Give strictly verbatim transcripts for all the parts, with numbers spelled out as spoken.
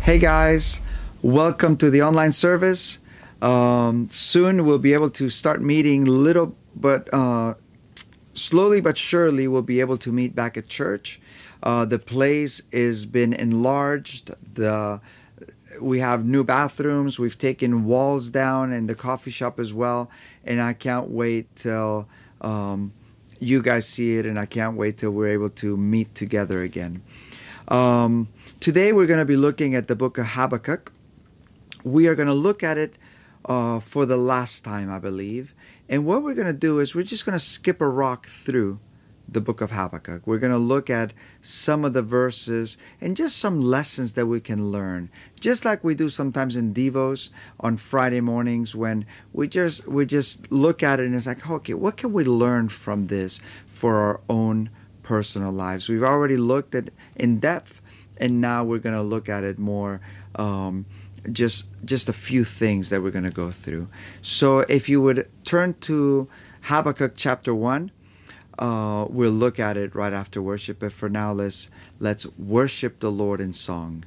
Hey guys, welcome to the online service. Um, soon we'll be able to start meeting little but uh, slowly but surely we'll be able to meet back at church. Uh, the place has been enlarged. The we have new bathrooms. We've taken walls down in the coffee shop as well, and I can't wait till um, you guys see it, and I can't wait till we're able to meet together again. Um, today we're going to be looking at the book of Habakkuk. We are going to look at it uh, for the last time, I believe. And what we're going to do is we're just going to skip a rock through the book of Habakkuk. We're going to look at some of the verses and just some lessons that we can learn. Just like we do sometimes in Devos on Friday mornings when we just we just look at it and it's like, okay, what can we learn from this for our own personal lives? We've already looked at in depth, and now we're going to look at it more, um, just just a few things that we're going to go through. So if you would turn to Habakkuk chapter one, uh, we'll look at it right after worship. But for now, let's let's worship the Lord in song.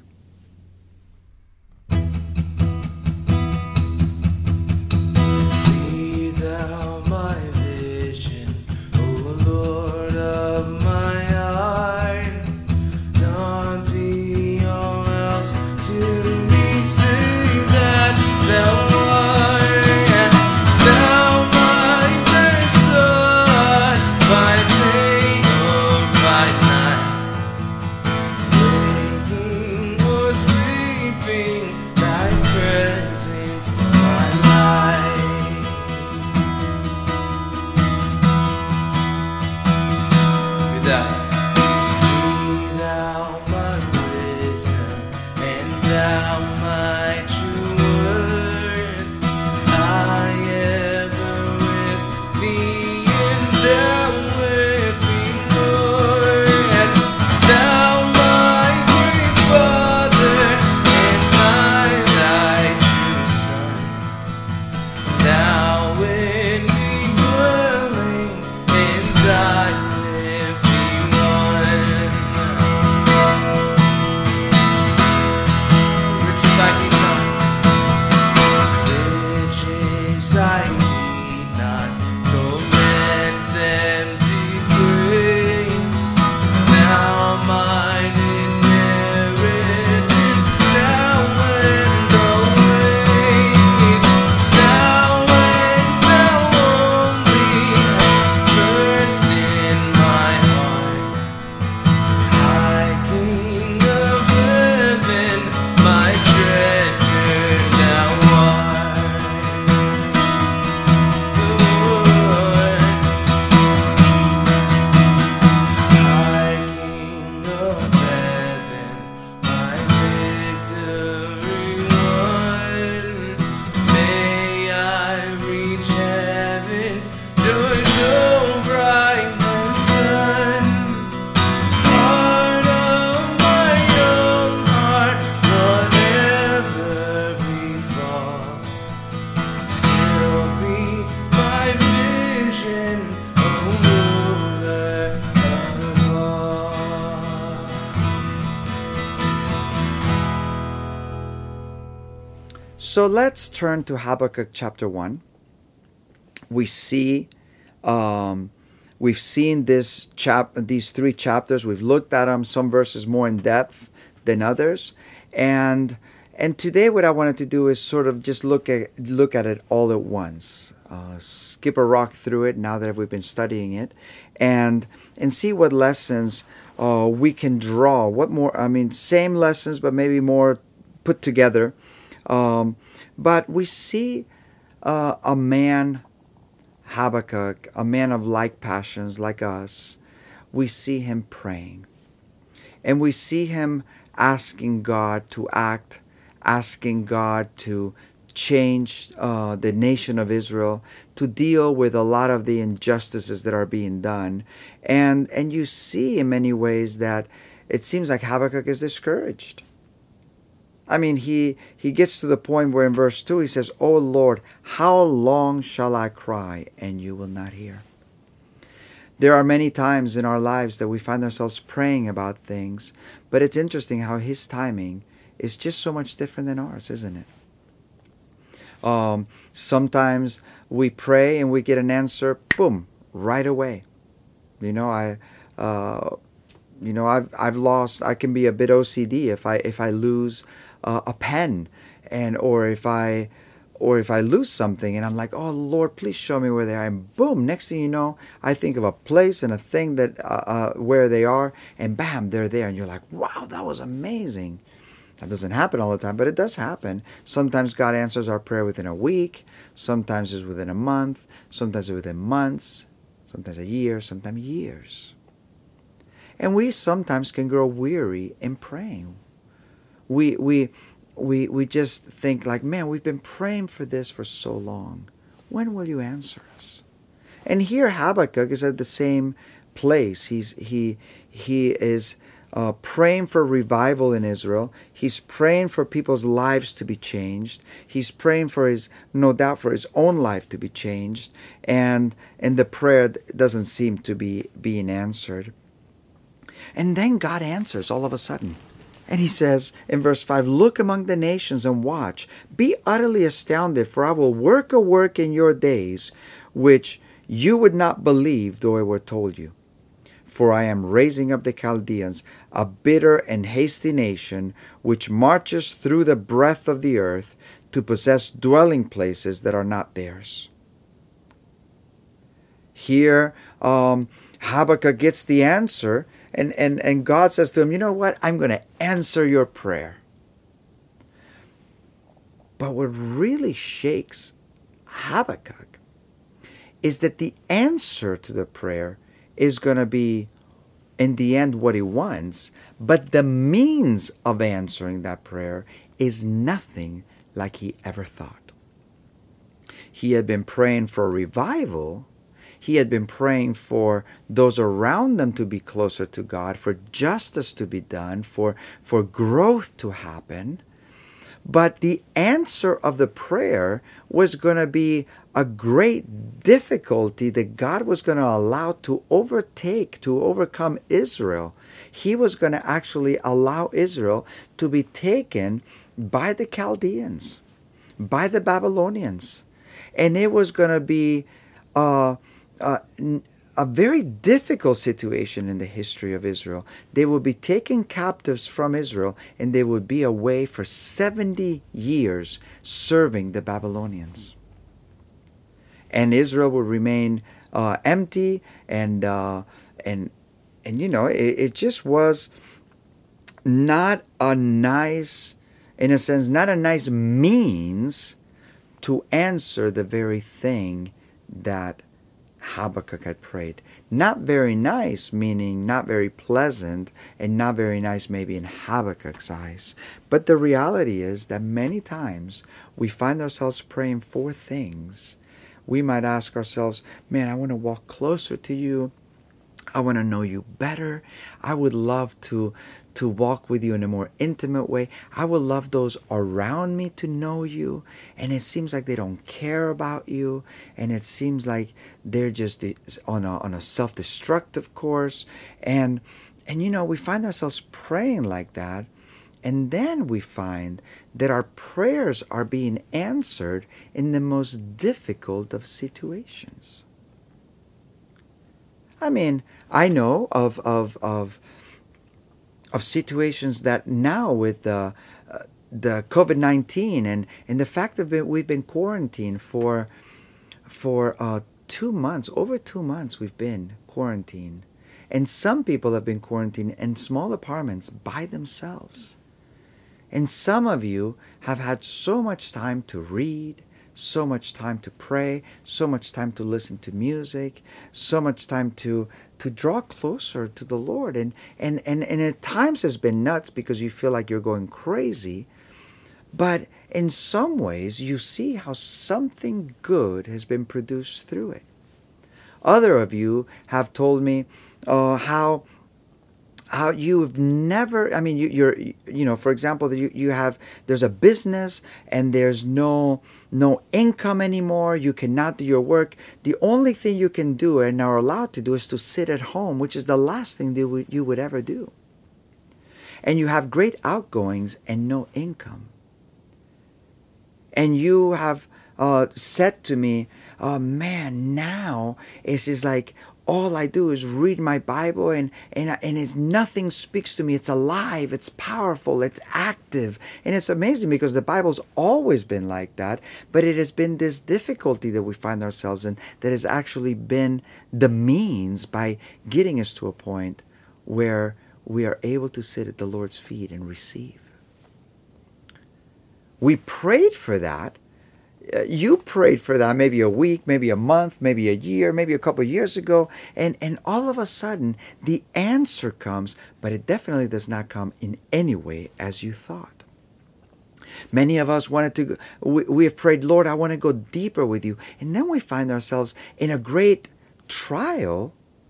Be thou my vision, O Lord of my heart, not be all else to me, save that thou art, thou my best Lord, by day or by night, waking or sleeping, thy presence my life. Be thou, be thou my wisdom, and thou my true word. I ever with thee, and thou with me, Lord. Thou my great Father, and I thy true Son. Thou in me dwelling, and I with thee one. Riches I need not, riches I need not, no man's empty praise. Now mine inheritance, now and always, now and thou only, first in my heart. High King of heaven, my treasure thou art. Lord, High King of heaven, my victory won. May I reach heaven's joy so bright and sun. Heart of my own heart, whatever befall, still be my vision, O ruler of all. So let's turn to Habakkuk chapter one. We see, um, we've seen this chap, these three chapters. We've looked at them, some verses more in depth than others, and and today what I wanted to do is sort of just look at look at it all at once, uh, skip a rock through it now that we've been studying it, and and see what lessons uh, we can draw. What more? I mean, same lessons, but maybe more put together. Um, but we see uh, a man, Habakkuk, a man of like passions like us. We see him praying. And we see him asking God to act, asking God to change uh, the nation of Israel, to deal with a lot of the injustices that are being done. And, and you see in many ways that it seems like Habakkuk is discouraged. I mean, he, he gets to the point where in verse two he says, "O Lord, how long shall I cry, and you will not hear?" There are many times in our lives that we find ourselves praying about things, but it's interesting how his timing is just so much different than ours, isn't it? Um, sometimes we pray and we get an answer, boom, right away. You know, I, uh, you know, I've I've lost. I can be a bit O C D if I if I lose uh, a pen, and or if I or if I lose something, and I'm like, oh Lord, please show me where they are. And boom, next thing you know, I think of a place and a thing that uh, uh, where they are, and bam, they're there, and you're like, wow, that was amazing. That doesn't happen all the time, but it does happen. Sometimes God answers our prayer within a week. Sometimes it's within a month. Sometimes it's within months. Sometimes a year. Sometimes years. And we sometimes can grow weary in praying. We we we we just think like, man, we've been praying for this for so long. When will you answer us? And here Habakkuk is at the same place. He's he he is uh, praying for revival in Israel. He's praying for people's lives to be changed. He's praying for his, no doubt, for his own life to be changed. And and the prayer doesn't seem to be being answered. And then God answers all of a sudden. And he says in verse five, look among the nations and watch. Be utterly astounded, for I will work a work in your days, which you would not believe though it were told you. For I am raising up the Chaldeans, a bitter and hasty nation, which marches through the breadth of the earth to possess dwelling places that are not theirs. Here, um, Habakkuk gets the answer. And, and, and God says to him, you know what? I'm going to answer your prayer. But what really shakes Habakkuk is that the answer to the prayer is going to be, in the end, what he wants. But the means of answering that prayer is nothing like he ever thought. He had been praying for revival. He had been praying for those around them to be closer to God, for justice to be done, for, for growth to happen. But the answer of the prayer was going to be a great difficulty that God was going to allow to overtake, to overcome Israel. He was going to actually allow Israel to be taken by the Chaldeans, by the Babylonians. And it was going to be uh, uh, a very difficult situation in the history of Israel. They would be taken captives from Israel, and they would be away for seventy years serving the Babylonians. And Israel would remain uh, empty, and uh, and and you know, it, it just was not a nice, in a sense, not a nice means to answer the very thing that Habakkuk had prayed. Not very nice, meaning not very pleasant, and not very nice maybe in Habakkuk's eyes. But the reality is that many times we find ourselves praying for things. We might ask ourselves, man, I want to walk closer to you. I want to know you better. I would love to to walk with you in a more intimate way. I would love those around me to know you. And it seems like they don't care about you. And it seems like they're just on a, on a self-destructive course. And, and, you know, we find ourselves praying like that. And then we find that our prayers are being answered in the most difficult of situations. I mean, I know of of of of situations that now with the uh, the COVID nineteen and and the fact that we've been quarantined for for uh, two months, over two months we've been quarantined, and some people have been quarantined in small apartments by themselves. And some of you have had so much time to read, so much time to pray, so much time to listen to music, so much time to to draw closer to the Lord. And, and, and, and at times has been nuts because you feel like you're going crazy. But in some ways, you see how something good has been produced through it. Other of you have told me uh, how how you've never, I mean, you, you're, you know, for example, you, you have, there's a business and there's no, no income anymore. You cannot do your work. The only thing you can do and are allowed to do is to sit at home, which is the last thing that you would ever do. and you have great outgoings and no income. And you have uh, said to me, oh man, now it's just like all I do is read my Bible, and and and it's nothing speaks to me. It's alive, it's powerful, it's active. And it's amazing because the Bible's always been like that, but it has been this difficulty that we find ourselves in that has actually been the means by getting us to a point where we are able to sit at the Lord's feet and receive. We prayed for that. You prayed for that maybe a week, maybe a month, maybe a year, maybe a couple of years ago, and, and all of a sudden the answer comes, but it definitely does not come in any way as you thought. Many of us wanted to, we, we have prayed, Lord, I want to go deeper with you. And then we find ourselves in a great trial,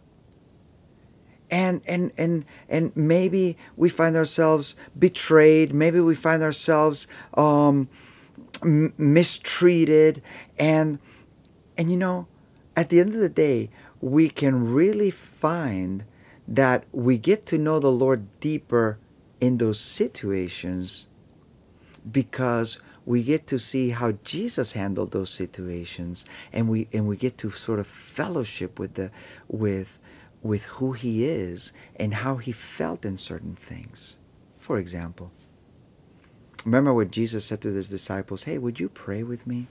and and and and maybe we find ourselves betrayed, maybe we find ourselves um mistreated, and and you know, at the end of the day, we can really find that we get to know the Lord deeper in those situations because we get to see how Jesus handled those situations, and we and we get to sort of fellowship with the with with who he is and how he felt in certain things. For example, remember what Jesus said to his disciples, hey, would you pray with me?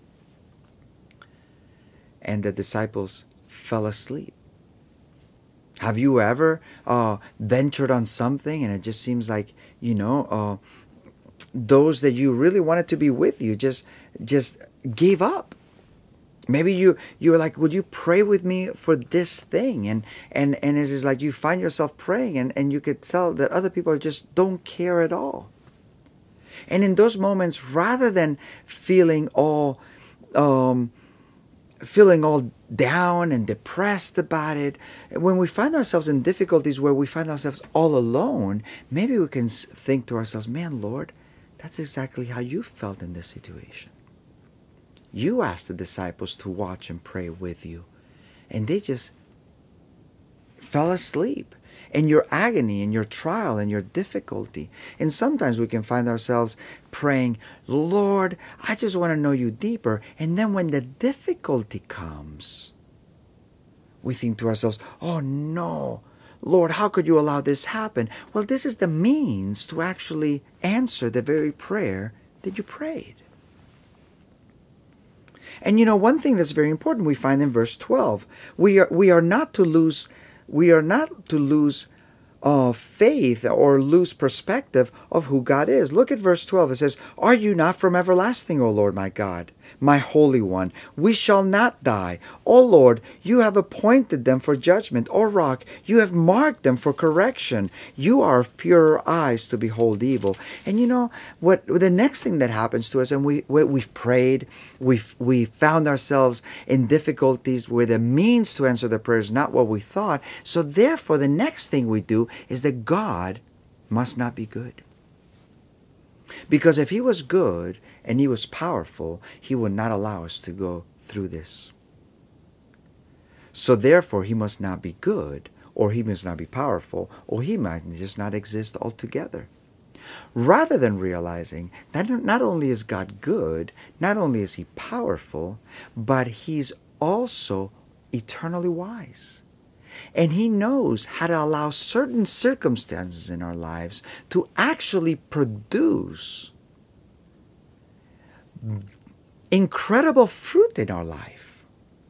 And the disciples fell asleep. Have you ever uh, ventured on something and it just seems like, you know, uh, those that you really wanted to be with you just just gave up? Maybe you you were like, would you pray with me for this thing? And and, and it's just like you find yourself praying, and, and you could tell that other people just don't care at all. And in those moments, rather than feeling all um, feeling all down and depressed about it, when we find ourselves in difficulties where we find ourselves all alone, maybe we can think to ourselves, man, Lord, that's exactly how you felt in this situation. You asked the disciples to watch and pray with you, and they just fell asleep in your agony, in your trial, in your difficulty. And sometimes we can find ourselves praying, Lord, I just want to know you deeper. And then when the difficulty comes, we think to ourselves, oh no, Lord, how could you allow this happen? Well, this is the means to actually answer the very prayer that you prayed. And you know, one thing that's very important we find in verse twelve, we are we are not to lose we are not to lose uh, faith or lose perspective of who God is. Look at verse twelve. It says, are you not from everlasting, O Lord my God, my Holy One? We shall not die. O Lord, you have appointed them for judgment. O Rock, you have marked them for correction. You are of purer eyes to behold evil. And you know what? The next thing that happens to us, and we, we we've prayed, we've we found ourselves in difficulties where the means to answer the prayer is not what we thought. So therefore, the next thing we do is that God must not be good. Because if he was good and he was powerful, he would not allow us to go through this. So therefore, he must not be good, or he must not be powerful, or he might just not exist altogether. Rather than realizing that not only is God good, not only is he powerful, but he's also eternally wise. And he knows how to allow certain circumstances in our lives to actually produce incredible fruit in our life.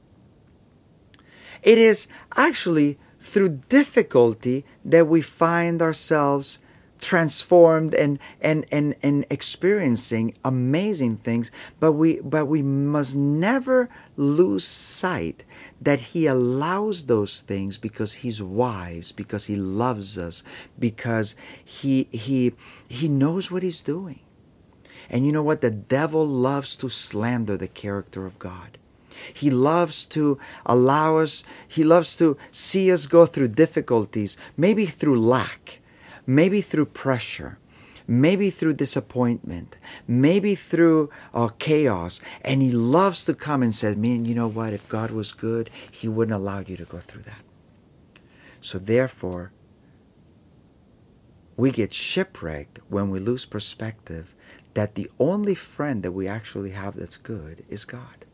It is actually through difficulty that we find ourselves transformed and and and, and experiencing amazing things, but we but we must never lose sight that he allows those things because he's wise, because he loves us, because he he he knows what he's doing. And you know what? The devil loves to slander the character of God. He loves to allow us, he loves to see us go through difficulties, maybe through lack, maybe through pressure, maybe through disappointment, maybe through uh, chaos. And he loves to come and say, man, you know what? If God was good, he wouldn't allow you to go through that. So therefore, we get shipwrecked when we lose perspective that the only friend that we actually have that's good is God.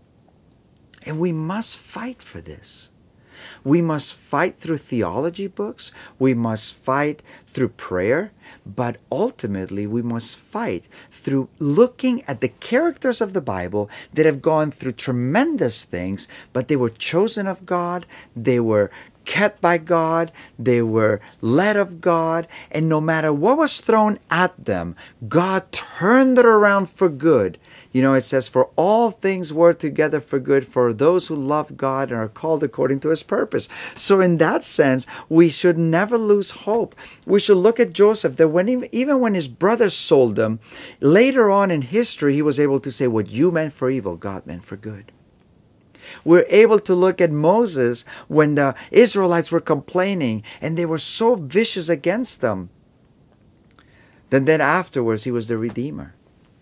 And we must fight for this. We must fight through theology books. We must fight through prayer. But ultimately, we must fight through looking at the characters of the Bible that have gone through tremendous things, but they were chosen of God. They were kept by God. They were led of God. And no matter what was thrown at them, God turned it around for good. You know, it says, for all things work together for good for those who love God and are called according to his purpose. So in that sense, we should never lose hope. We should look at Joseph, that when he, even when his brothers sold him, later on in history, he was able to say, what you meant for evil, God meant for good. We're able to look at Moses when the Israelites were complaining and they were so vicious against them. Then, then afterwards, he was the Redeemer.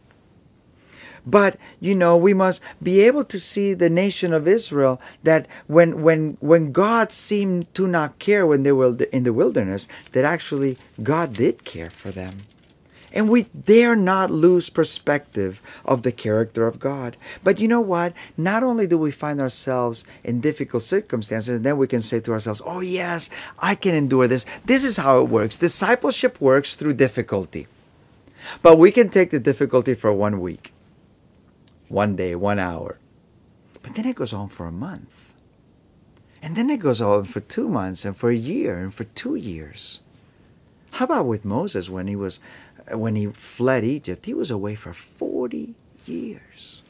But, you know, we must be able to see the nation of Israel, that when when when God seemed to not care when they were in the wilderness, that actually God did care for them. And we dare not lose perspective of the character of God. But you know what? Not only do we find ourselves in difficult circumstances, and then we can say to ourselves, oh yes, I can endure this. This is how it works. Discipleship works through difficulty. But we can take the difficulty for one week. One day, one hour. But then it goes on for a month. And then it goes on for two months and for a year and for two years. How about with Moses when he was when he fled Egypt? He was away for forty years.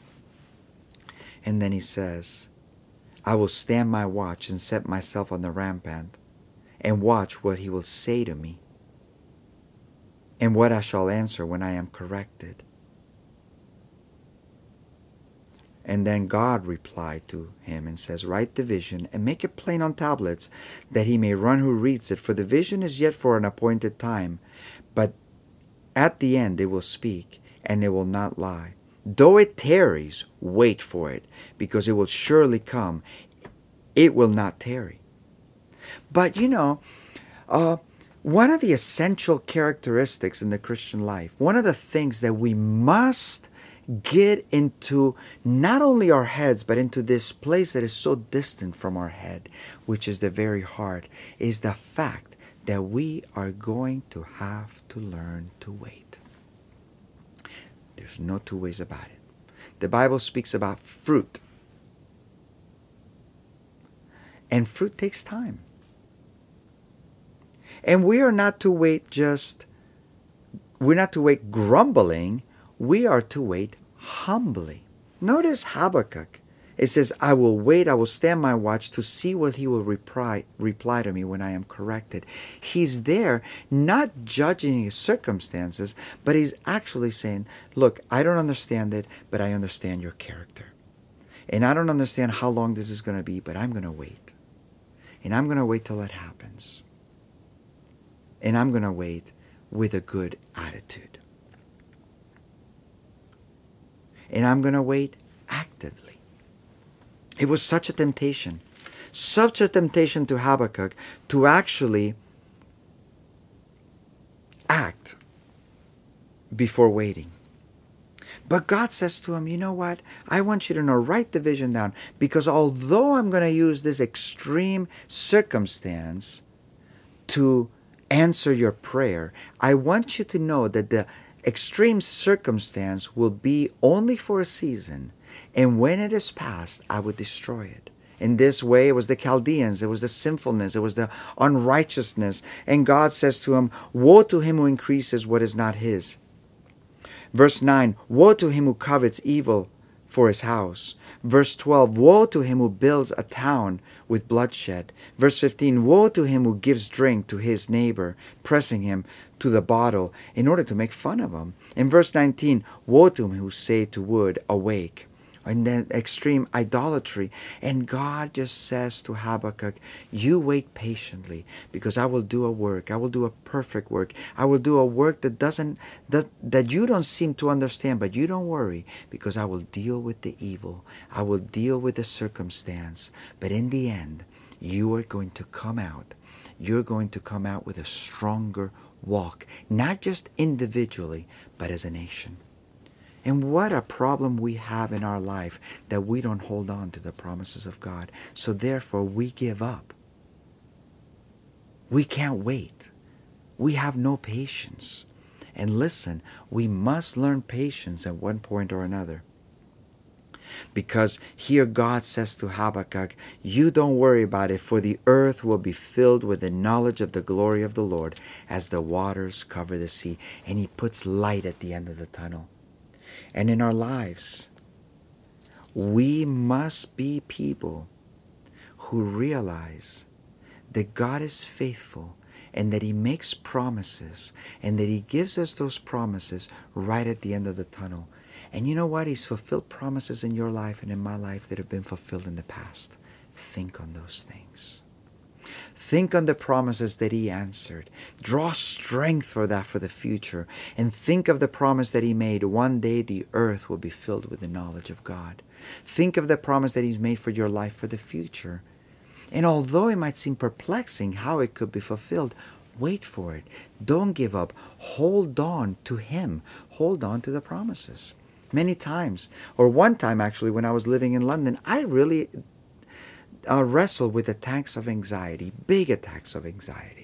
And then he says, I will stand my watch and set myself on the rampant and watch what he will say to me and what I shall answer when I am corrected. And then God replied to him and says, write the vision and make it plain on tablets, that he may run who reads it. For the vision is yet for an appointed time, but at the end it will speak, and it will not lie. Though it tarries, wait for it, because it will surely come. It will not tarry. But you know, uh, one of the essential characteristics in the Christian life, one of the things that we must get into not only our heads, but into this place that is so distant from our head, which is the very heart, is the fact that we are going to have to learn to wait. There's no two ways about it. The Bible speaks about fruit. And fruit takes time. And we are not to wait just, we're not to wait grumbling, we are to wait humbly. Notice Habakkuk. It says, I will wait, I will stand my watch to see what he will reply, reply to me when I am corrected. He's there not judging his circumstances, but he's actually saying, look, I don't understand it, but I understand your character. And I don't understand how long this is going to be, but I'm going to wait. And I'm going to wait till it happens. And I'm going to wait with a good attitude. And I'm going to wait actively. It was such a temptation, such a temptation to Habakkuk to actually act before waiting. But God says to him, you know what? I want you to know, write the vision down, because although I'm going to use this extreme circumstance to answer your prayer, I want you to know that the extreme circumstance will be only for a season, and when it is past, I will destroy it. In this way, it was the Chaldeans, it was the sinfulness, it was the unrighteousness. And God says to him, woe to him who increases what is not his. Verse nine, woe to him who covets evil for his house. Verse twelve, woe to him who builds a town with bloodshed. Verse fifteen, woe to him who gives drink to his neighbor, pressing him to the bottle in order to make fun of him. In verse nineteen, woe to him who say to wood, awake. And then extreme idolatry. And God just says to Habakkuk, you wait patiently, because I will do a work. I will do a perfect work. I will do a work that doesn't that, that you don't seem to understand, but you don't worry, because I will deal with the evil. I will deal with the circumstance. But in the end, you are going to come out. You're going to come out with a stronger walk, not just individually, but as a nation. And what a problem we have in our life that we don't hold on to the promises of God. So therefore we give up. We can't wait. We have no patience. And listen, we must learn patience at one point or another. Because here God says to Habakkuk, you don't worry about it, for the earth will be filled with the knowledge of the glory of the Lord as the waters cover the sea. And he puts light at the end of the tunnel. And in our lives, we must be people who realize that God is faithful and that he makes promises and that he gives us those promises right at the end of the tunnel. And you know what? He's fulfilled promises in your life and in my life that have been fulfilled in the past. Think on those things. Think on the promises that he answered. Draw strength for that for the future. And think of the promise that he made. One day the earth will be filled with the knowledge of God. Think of the promise that he's made for your life for the future. And although it might seem perplexing how it could be fulfilled, wait for it. Don't give up. Hold on to him. Hold on to the promises. Many times, or one time actually when I was living in London, I really uh, wrestled with attacks of anxiety, big attacks of anxiety.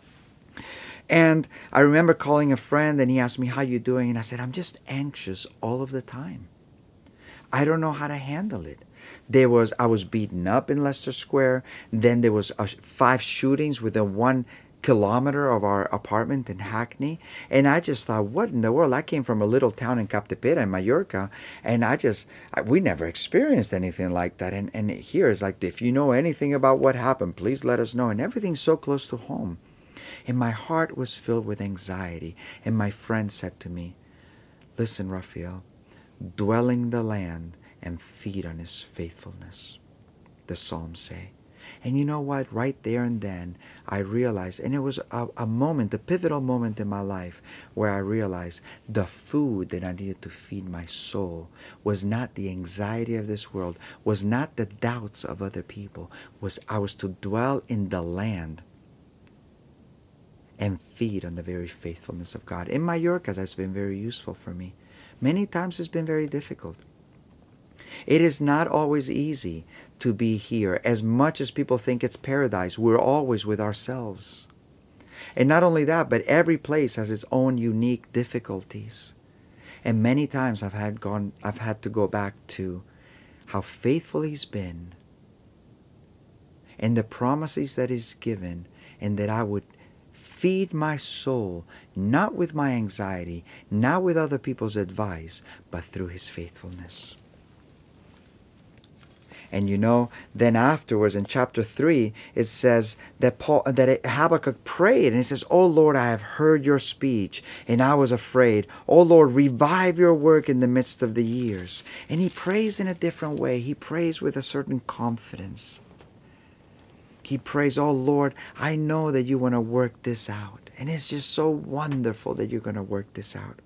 And I remember calling a friend and he asked me, how you doing? And I said, I'm just anxious all of the time. I don't know how to handle it. There was, I was beaten up in Leicester Square. Then there was uh, five shootings within one kilometer of our apartment in Hackney. And I just thought, what in the world? I came from a little town in Capdepera in Mallorca. And I just, I, we never experienced anything like that. And, and here is like, if you know anything about what happened, please let us know. And everything's so close to home. And my heart was filled with anxiety. And my friend said to me, listen, Raphael, dwelling the land and feed on his faithfulness, the Psalms say. And you know what? Right there and then, I realized, and it was a, a moment, a pivotal moment in my life, where I realized the food that I needed to feed my soul was not the anxiety of this world, was not the doubts of other people, was I was to dwell in the land and feed on the very faithfulness of God. In Mallorca, that's been very useful for me. Many times it's been very difficult. It is not always easy to be here. As much as people think it's paradise, we're always with ourselves. And not only that, but every place has its own unique difficulties. And many times I've had gone, I've had to go back to how faithful he's been and the promises that he's given, and that I would feed my soul, not with my anxiety, not with other people's advice, but through his faithfulness. And you know, then afterwards in chapter three, it says that Paul, that Habakkuk prayed, and he says, "Oh Lord, I have heard your speech, and I was afraid. Oh Lord, revive your work in the midst of the years." And he prays in a different way. He prays with a certain confidence. He prays, "Oh Lord, I know that you want to work this out. And it's just so wonderful that you're going to work this out."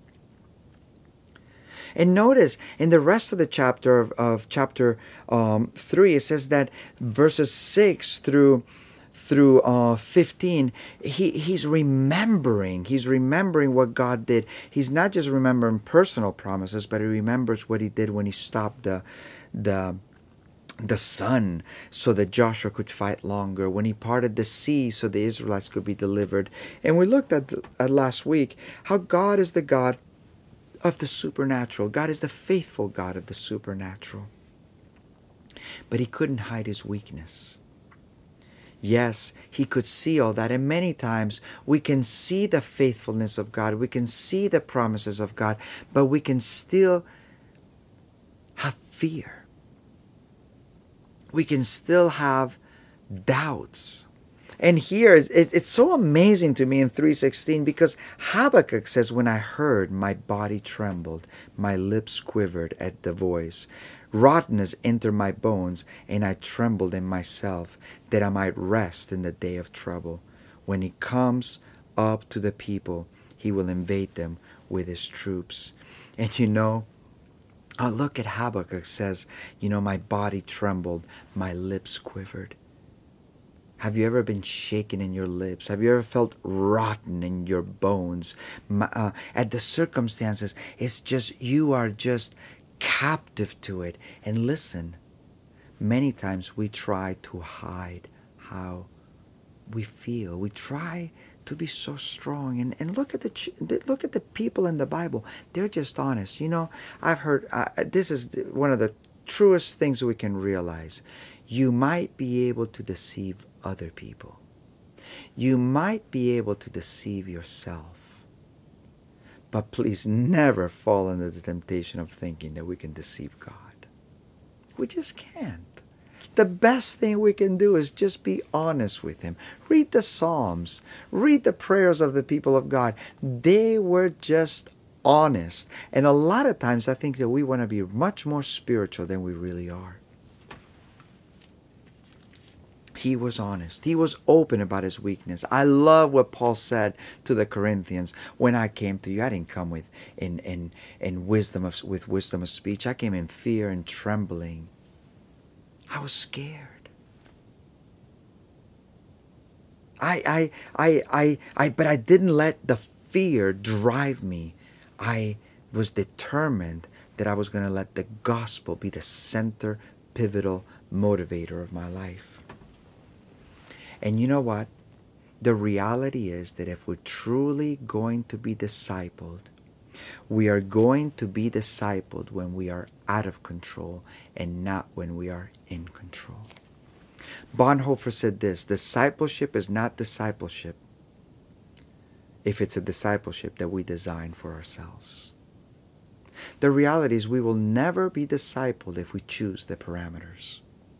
And notice in the rest of the chapter of, of chapter um, three, it says that verses six through through uh, fifteen, he, he's remembering. He's remembering what God did. He's not just remembering personal promises, but he remembers what he did when he stopped the the the sun so that Joshua could fight longer, when he parted the sea so the Israelites could be delivered. And we looked at, at last week how God is the God of the supernatural. God is the faithful God of the supernatural. But he couldn't hide his weakness. Yes, he could see all that. And many times we can see the faithfulness of God. We can see the promises of God. But we can still have fear. We can still have doubts. And here, it, it's so amazing to me in three sixteen, because Habakkuk says, "When I heard, my body trembled, my lips quivered at the voice. Rottenness entered my bones, and I trembled in myself, that I might rest in the day of trouble. When he comes up to the people, he will invade them with his troops." And you know, oh, look at Habakkuk says, you know, my body trembled, my lips quivered. Have you ever been shaken in your lips? Have you ever felt rotten in your bones? Uh, at the circumstances, it's just, you are just captive to it. And listen, many times we try to hide how we feel. We try to be so strong. And, and look at the look at the people in the Bible. They're just honest. You know, I've heard, uh, this is one of the truest things we can realize. You might be able to deceive other people. You might be able to deceive yourself. But please never fall into the temptation of thinking that we can deceive God. We just can't. The best thing we can do is just be honest with Him. Read the Psalms. Read the prayers of the people of God. They were just honest. And a lot of times I think that we want to be much more spiritual than we really are. He was honest. He was open about his weakness. I love what Paul said to the Corinthians. When I came to you, I didn't come with in in, in wisdom of with wisdom of speech. I came in fear and trembling. I was scared. I I I I I but I didn't let the fear drive me. I was determined that I was going to let the gospel be the center, pivotal motivator of my life. And you know what? The reality is that if we're truly going to be discipled, we are going to be discipled when we are out of control and not when we are in control. Bonhoeffer said this: discipleship is not discipleship if it's a discipleship that we design for ourselves. The reality is we will never be discipled if we choose the parameters.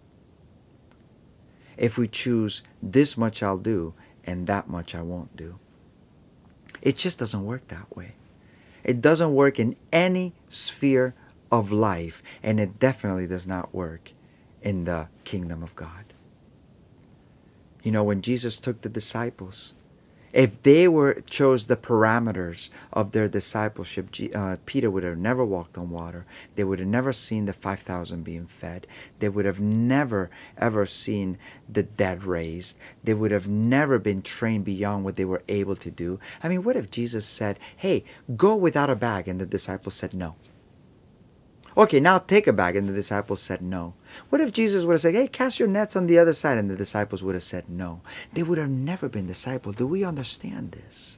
If we choose this much I'll do and that much I won't do. It just doesn't work that way. It doesn't work in any sphere of life, and it definitely does not work in the kingdom of God. You know, when Jesus took the disciples, if they were chose the parameters of their discipleship, uh, Peter would have never walked on water. They would have never seen the five thousand being fed. They would have never, ever seen the dead raised. They would have never been trained beyond what they were able to do. I mean, what if Jesus said, hey, go without a bag, and the disciples said no? Okay, now take a bag, and the disciples said no. What if Jesus would have said, hey, cast your nets on the other side, and the disciples would have said no? They would have never been discipled. Do we understand this?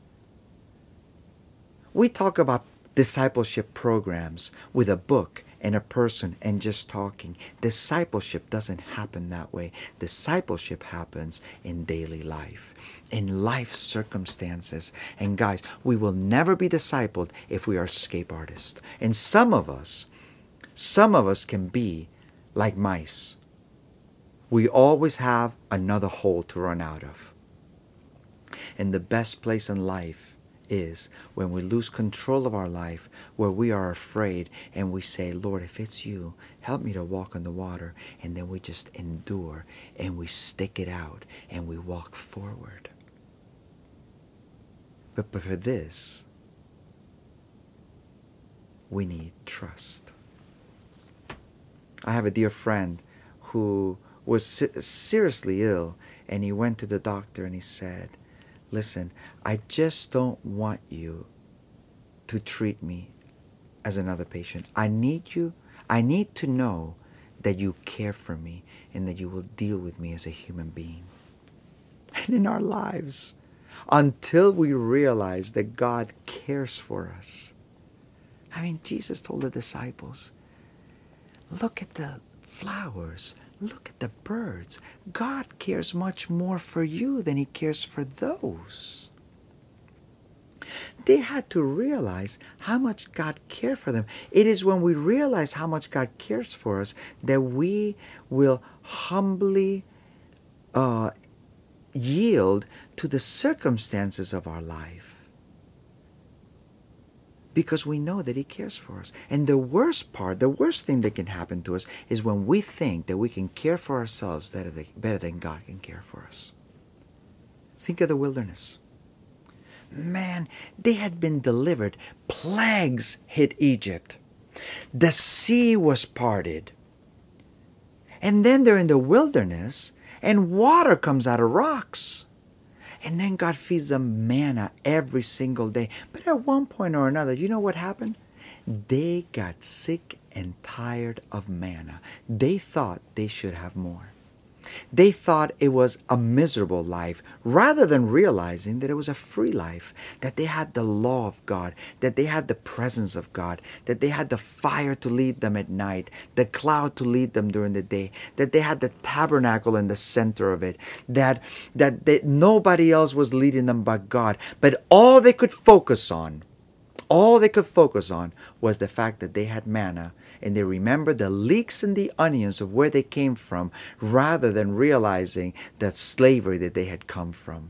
We talk about discipleship programs with a book and a person and just talking. Discipleship doesn't happen that way. Discipleship happens in daily life, in life circumstances. And guys, we will never be discipled if we are escape artists. And some of us, some of us can be like mice. We always have another hole to run out of. And the best place in life is when we lose control of our life, where we are afraid and we say, Lord, if it's you, help me to walk on the water. And then we just endure and we stick it out and we walk forward. But, but for this, we need trust. I have a dear friend who was seriously ill, and he went to the doctor and he said, listen, I just don't want you to treat me as another patient. I need you, I need to know that you care for me and that you will deal with me as a human being. And in our lives, until we realize that God cares for us. I mean, Jesus told the disciples, look at the flowers. Look at the birds. God cares much more for you than He cares for those. They had to realize how much God cared for them. It is when we realize how much God cares for us that we will humbly uh, yield to the circumstances of our life. Because we know that He cares for us. And the worst part, the worst thing that can happen to us is when we think that we can care for ourselves better than, better than God can care for us. Think of the wilderness. Man, they had been delivered. Plagues hit Egypt. The sea was parted. And then they're in the wilderness, and water comes out of rocks. And then God feeds them manna every single day. But at one point or another, you know what happened? They got sick and tired of manna. They thought they should have more. They thought it was a miserable life rather than realizing that it was a free life, that they had the law of God, that they had the presence of God, that they had the fire to lead them at night, the cloud to lead them during the day, that they had the tabernacle in the center of it, that, that they, nobody else was leading them but God. But all they could focus on, all they could focus on was the fact that they had manna, and they remembered the leeks and the onions of where they came from rather than realizing that slavery that they had come from.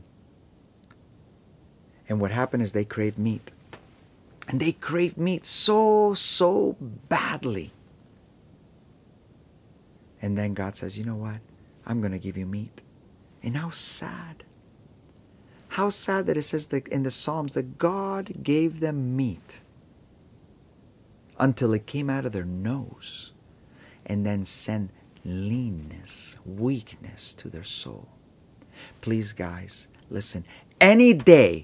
And what happened is they craved meat. And they craved meat so, so badly. And then God says, you know what? I'm going to give you meat. And how sad. How sad that it says that in the Psalms that God gave them meat until it came out of their nose, and then sent leanness, weakness to their soul. Please, guys, listen. Any day,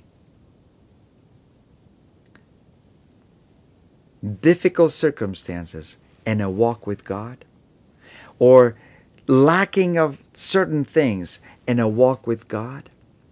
difficult circumstances and a walk with God, or lacking of certain things and a walk with God,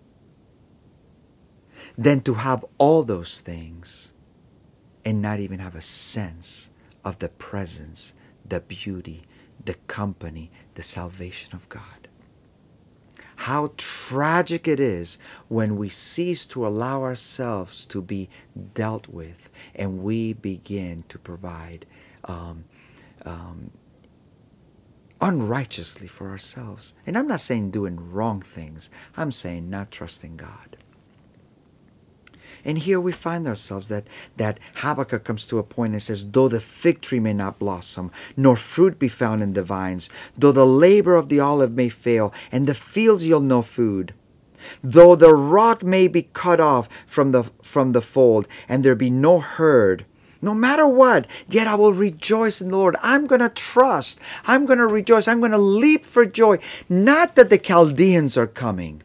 than to have all those things and not even have a sense of the presence, the beauty, the company, the salvation of God. How tragic it is when we cease to allow ourselves to be dealt with and we begin to provide um, um, unrighteously for ourselves. And I'm not saying doing wrong things. I'm saying not trusting God. And here we find ourselves that, that Habakkuk comes to a point and says, though the fig tree may not blossom, nor fruit be found in the vines, though the labor of the olive may fail, and the fields yield no food, though the rock may be cut off from the, from the fold, and there be no herd, no matter what, yet I will rejoice in the Lord. I'm going to trust. I'm going to rejoice. I'm going to leap for joy. Not that the Chaldeans are coming.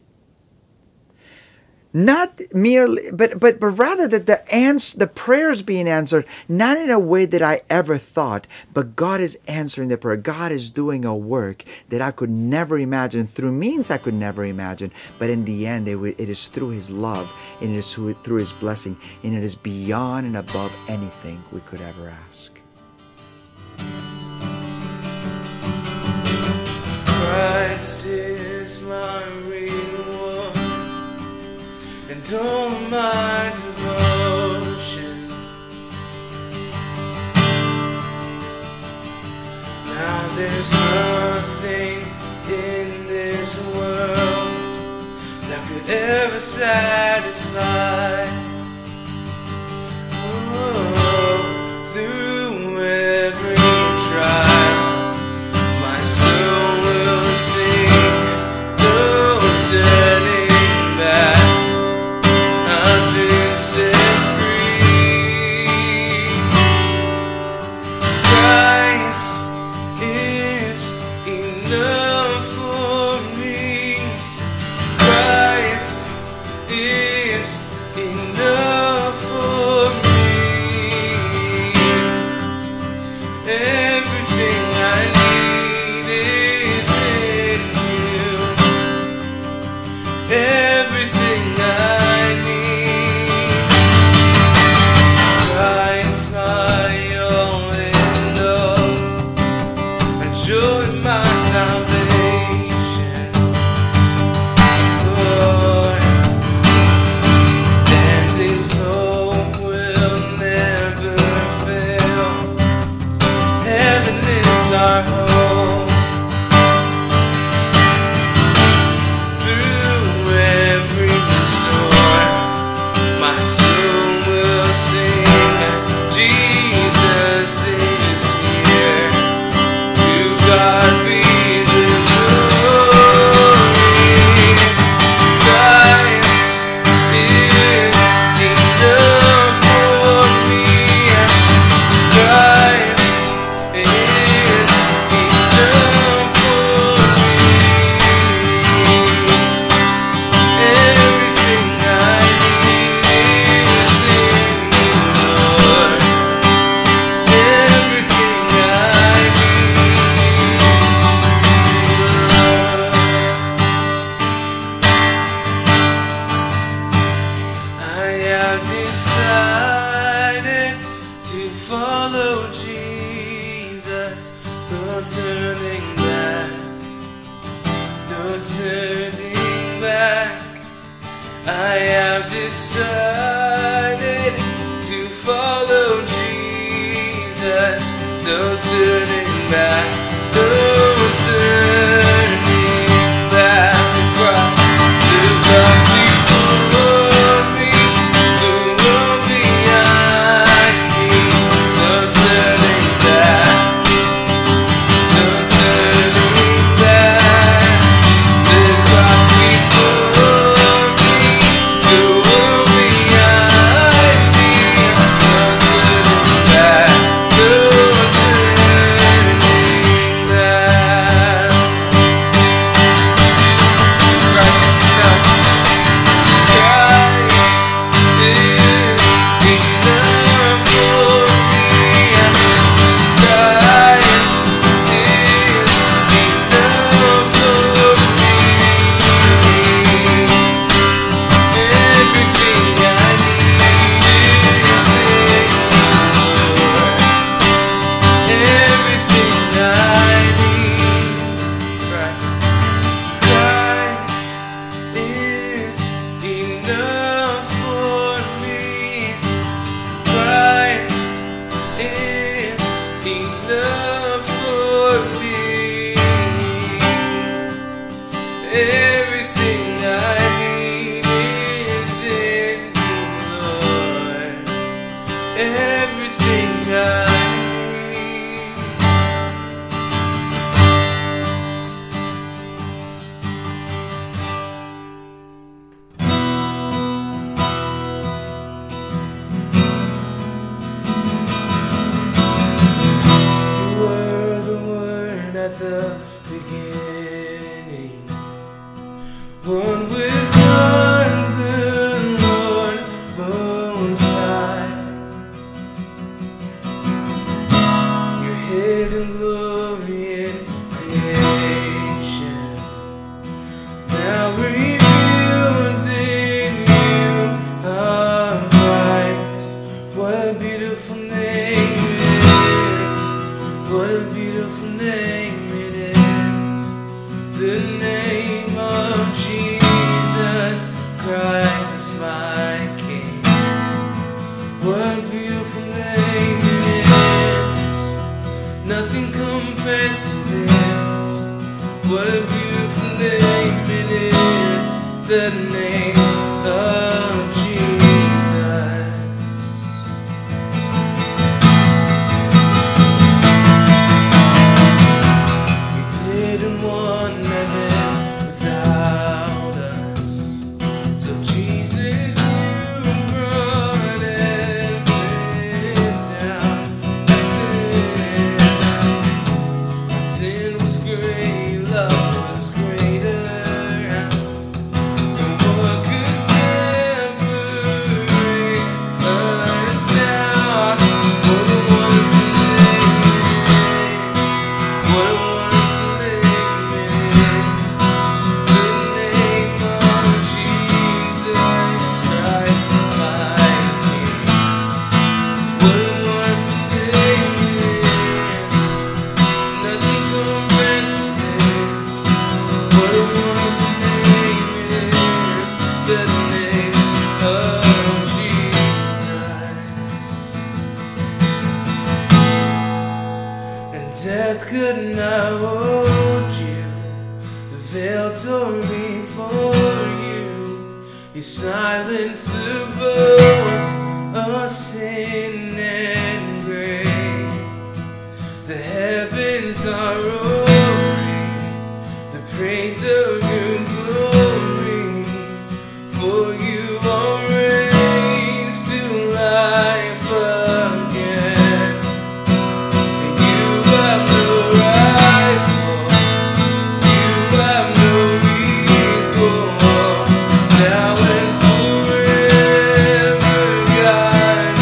Not merely, but, but, but rather that the ans- the prayers being answered, not in a way that I ever thought, but God is answering the prayer. God is doing a work that I could never imagine, through means I could never imagine. But in the end, it, w- it is through His love, and it is through, through His blessing, and it is beyond and above anything we could ever ask. Christ is my reward, and all my devotion. Now there's nothing in this world that could ever satisfy. Oh, through every trial, my soul will sing, no turning back. I've been set free. Christ is enough for me. Christ is enough. no turning back, no turning back. Across the cross you followed me, the world behind me, no turning back, no turning back. The cross you followed me, the world behind me, no turning back, no turning back. Christ is enough. Christ is enough for me. Christ is enough for me. Everything I need is in the Lord. Everything I need, Christ. Christ is enough for me. Christ is enough for me. Everything I need is in the Lord. Everything I need. You were the Word at the beginning, one with God the Lord Most High. Your hidden glory in creation now reveals in you our Christ. What a beautiful name it is. What a beautiful name it is. The name of Jesus Christ, my King. What a beautiful name it is. Nothing compares to this. What a beautiful name it is. The name of Jesus. You didn't want heaven without us. So Jesus, you brought heaven down. Our sin was great, love was greater. What could separate us now? What a wonderful name it is. What a wonderful name it is. The name of Jesus Christ, my King. What a wonderful name it is. Nothing compares to this. What a wonderful name it is. The name of Jesus. And death could not hold you. The veil tore before you. You silenced the bones of sin and grave. The heavens are roaring the praise of your glory. For you are raised to life again. And you have no rival. You have no equal. Now and forever, God,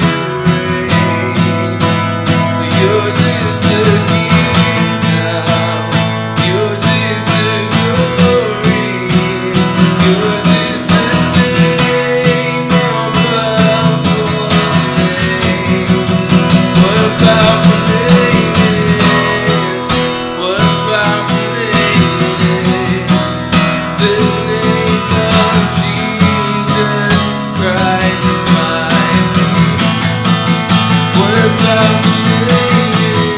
you reign. Yours is the kingdom. Yours is the glory. Yours is the name above all names. What a powerful name it is. What a powerful name it is. The name of Jesus Christ is my King. What a powerful name it is.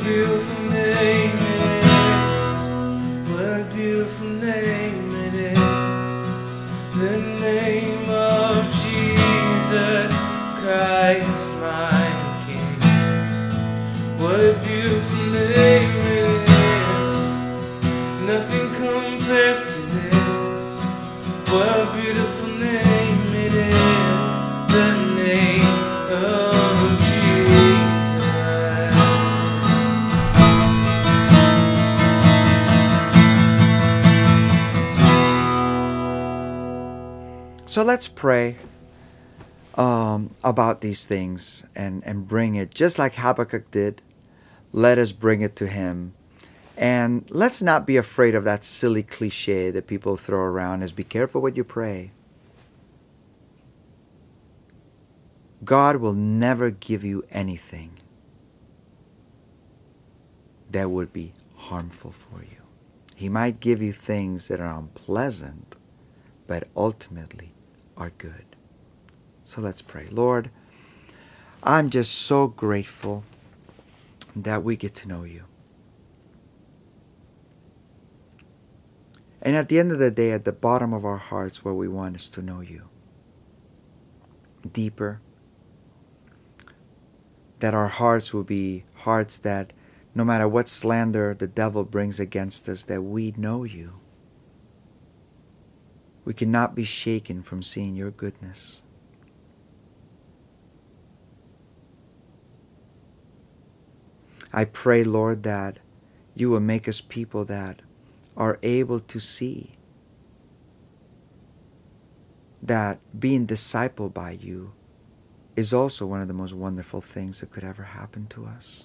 beautiful name it is. What a beautiful name it is. The name of Jesus Christ, my King. What a beautiful name it is. Nothing compares to this. What a beautiful name it is. The name of Jesus. So let's pray um, about these things and, and bring it, just like Habakkuk did. Let us bring it to him. And let's not be afraid of that silly cliche that people throw around as be careful what you pray. God will never give you anything that would be harmful for you. He might give you things that are unpleasant, but ultimately are good. So let's pray. Lord, I'm just so grateful that we get to know you. And at the end of the day, at the bottom of our hearts, what we want is to know you deeper. That our hearts will be hearts that no matter what slander the devil brings against us, that we know you. We cannot be shaken from seeing your goodness. I pray, Lord, that you will make us people that are able to see that being discipled by you is also one of the most wonderful things that could ever happen to us.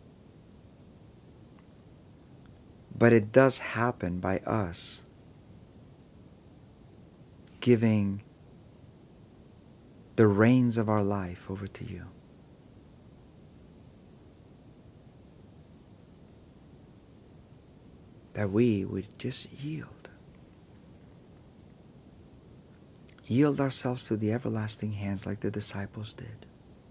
But it does happen by us giving the reins of our life over to you. That we would just yield. Yield ourselves to the everlasting hands like the disciples did.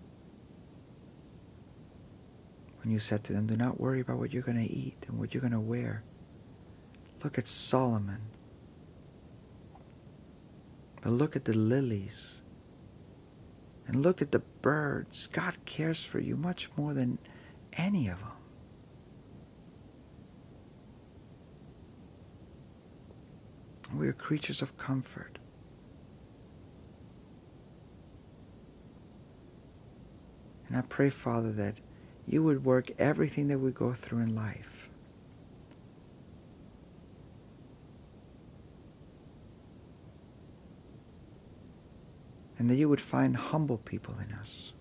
When you said to them, do not worry about what you're going to eat and what you're going to wear. Look at Solomon. But look at the lilies. And look at the birds. God cares for you much more than any of them. We are creatures of comfort. And I pray, Father, that you would work everything that we go through in life. And that you would find humble people in us.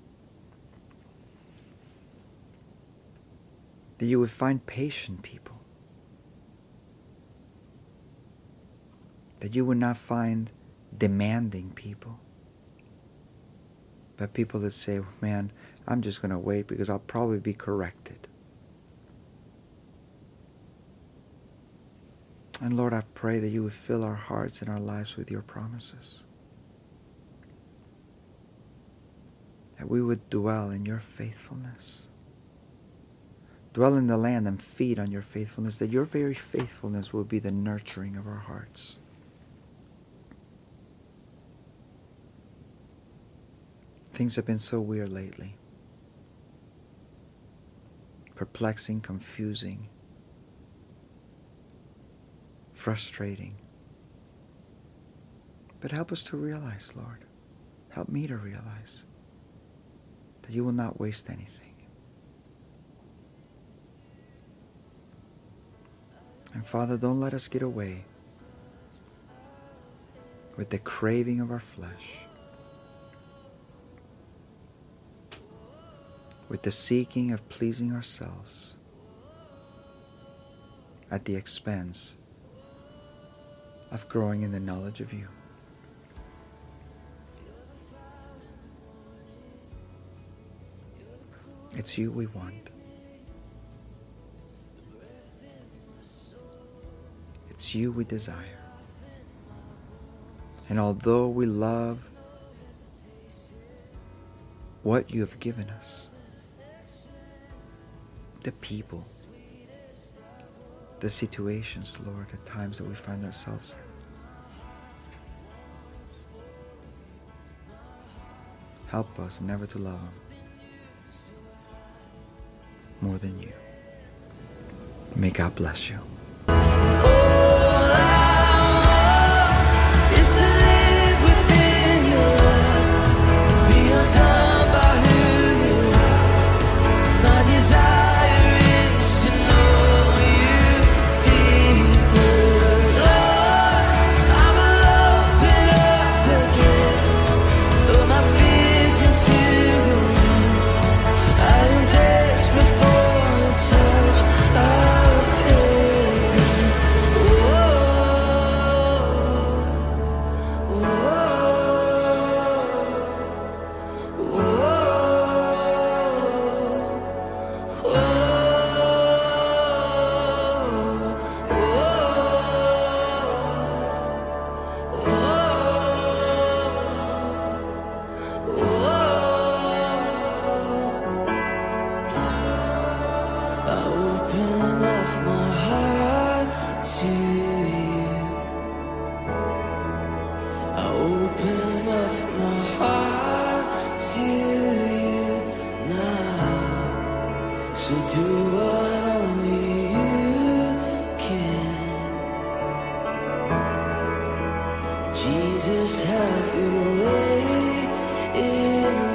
That you would find patient people. That you would not find demanding people. But people that say, man, I'm just going to wait because I'll probably be corrected. And Lord, I pray that you would fill our hearts and our lives with your promises. That we would dwell in your faithfulness. Dwell in the land and feed on your faithfulness. That your very faithfulness will be the nurturing of our hearts. Things have been so weird lately. Perplexing, confusing, frustrating. But help us to realize, Lord, help me to realize that you will not waste anything. And Father, don't let us get away with the craving of our flesh, with the seeking of pleasing ourselves at the expense of growing in the knowledge of you. It's you we want. It's you we desire. And although we love what you have given us, the people, the situations, Lord, at times that we find ourselves in. Help us never to love Him more than you. May God bless you. So do what only you can. Jesus, have your way in